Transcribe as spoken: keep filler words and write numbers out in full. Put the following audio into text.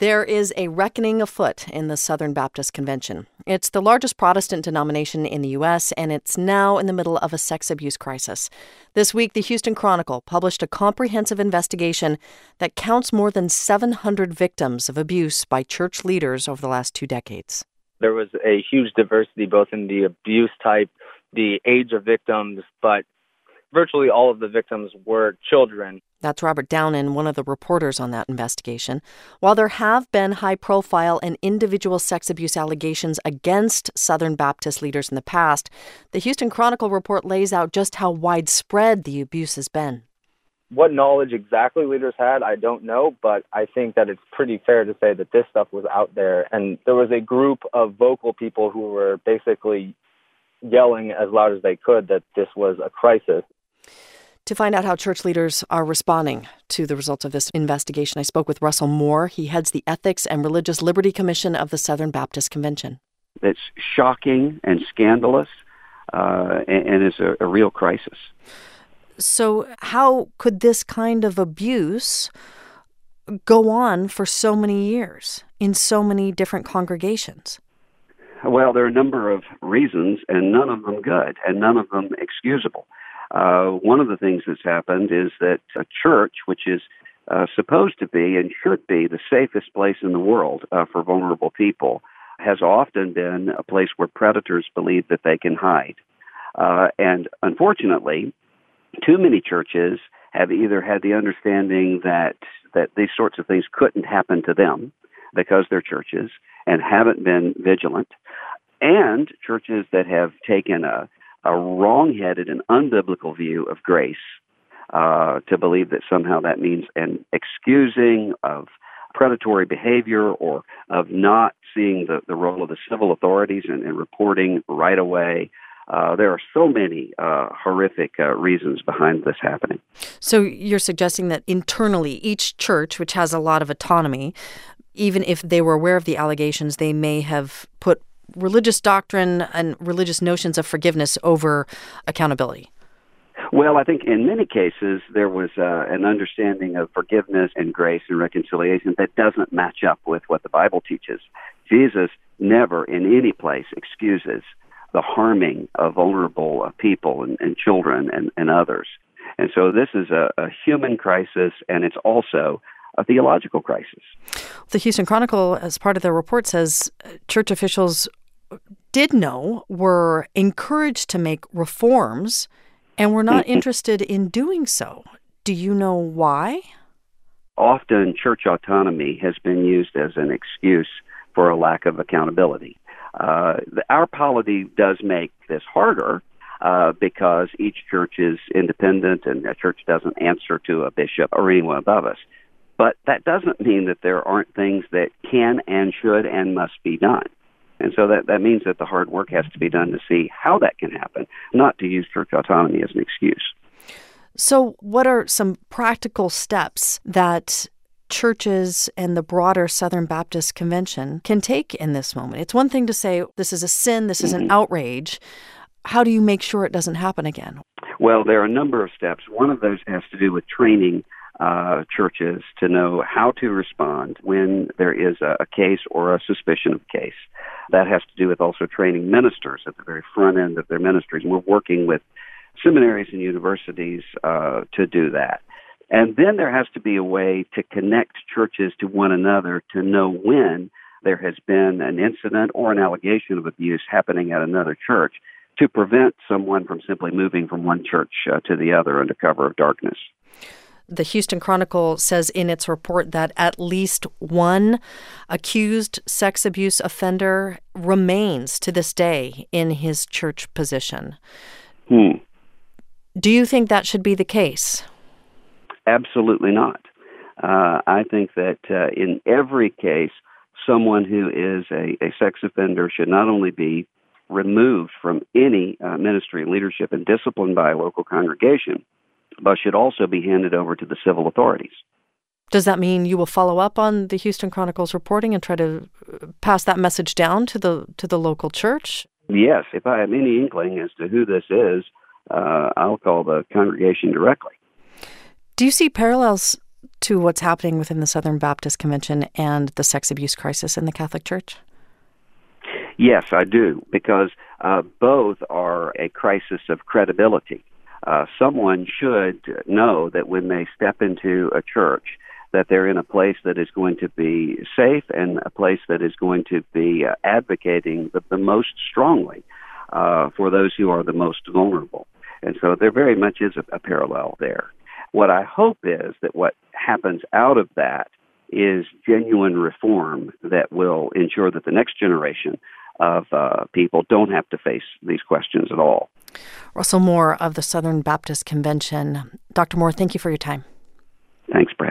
There is a reckoning afoot in the Southern Baptist Convention. It's the largest Protestant denomination in the U S, and it's now in the middle of a sex abuse crisis. This week, the Houston Chronicle published a comprehensive investigation that counts more than seven hundred victims of abuse by church leaders over the last two decades. There was a huge diversity both in the abuse type, the age of victims, but virtually all of the victims were children. That's Robert Downen, one of the reporters on that investigation. While there have been high-profile and individual sex abuse allegations against Southern Baptist leaders in the past, the Houston Chronicle report lays out just how widespread the abuse has been. What knowledge exactly leaders had, I don't know, but I think that it's pretty fair to say that this stuff was out there. And there was a group of vocal people who were basically yelling as loud as they could that this was a crisis. To find out how church leaders are responding to the results of this investigation, I spoke with Russell Moore. He heads the Ethics and Religious Liberty Commission of the Southern Baptist Convention. It's shocking and scandalous, uh, and, and is a, a real crisis. So how could this kind of abuse go on for so many years in so many different congregations? Well, there are a number of reasons, and none of them good, and none of them excusable. Uh, one of the things that's happened is that a church, which is uh, supposed to be and should be the safest place in the world uh, for vulnerable people, has often been a place where predators believe that they can hide. Uh, and unfortunately, too many churches have either had the understanding that, that these sorts of things couldn't happen to them because they're churches and haven't been vigilant, and churches that have taken a a wrong-headed and unbiblical view of grace, uh, to believe that somehow that means an excusing of predatory behavior or of not seeing the, the role of the civil authorities and, and reporting right away. Uh, there are so many uh, horrific uh, reasons behind this happening. So you're suggesting that internally, each church, which has a lot of autonomy, even if they were aware of the allegations, they may have put religious doctrine and religious notions of forgiveness over accountability? Well, I think in many cases there was uh, an understanding of forgiveness and grace and reconciliation that doesn't match up with what the Bible teaches. Jesus never in any place excuses the harming of vulnerable uh, people and, and children and, and others. And so this is a, a human crisis, and it's also a theological crisis. The Houston Chronicle, as part of their report, says church officials did know, were encouraged to make reforms, and were not interested in doing so. Do you know why? Often church autonomy has been used as an excuse for a lack of accountability. Uh, our polity does make this harder uh, because each church is independent and a church doesn't answer to a bishop or anyone above us. But that doesn't mean that there aren't things that can and should and must be done. And so that, that means that the hard work has to be done to see how that can happen, not to use church autonomy as an excuse. So what are some practical steps that churches and the broader Southern Baptist Convention can take in this moment? It's one thing to say this is a sin, this is an mm-hmm. outrage. How do you make sure it doesn't happen again? Well, there are a number of steps. One of those has to do with training Uh, churches to know how to respond when there is a, a case or a suspicion of case. That has to do with also training ministers at the very front end of their ministries. And we're working with seminaries and universities uh, to do that. And then there has to be a way to connect churches to one another to know when there has been an incident or an allegation of abuse happening at another church to prevent someone from simply moving from one church uh, to the other under cover of darkness. The Houston Chronicle says in its report that at least one accused sex abuse offender remains to this day in his church position. Hmm. Do you think that should be the case? Absolutely not. Uh, I think that uh, in every case, someone who is a, a sex offender should not only be removed from any uh, ministry, leadership, and disciplined by a local congregation, but should also be handed over to the civil authorities. Does that mean you will follow up on the Houston Chronicle's reporting and try to pass that message down to the to the local church? Yes. If I have any inkling as to who this is, uh, I'll call the congregation directly. Do you see parallels to what's happening within the Southern Baptist Convention and the sex abuse crisis in the Catholic Church? Yes, I do, because uh, both are a crisis of credibility. Uh, someone should know that when they step into a church, that they're in a place that is going to be safe and a place that is going to be uh, advocating the, the most strongly uh, for those who are the most vulnerable. And so there very much is a, a parallel there. What I hope is that what happens out of that is genuine reform that will ensure that the next generation of uh, people don't have to face these questions at all. Russell Moore of the Southern Baptist Convention. Doctor Moore, thank you for your time. Thanks,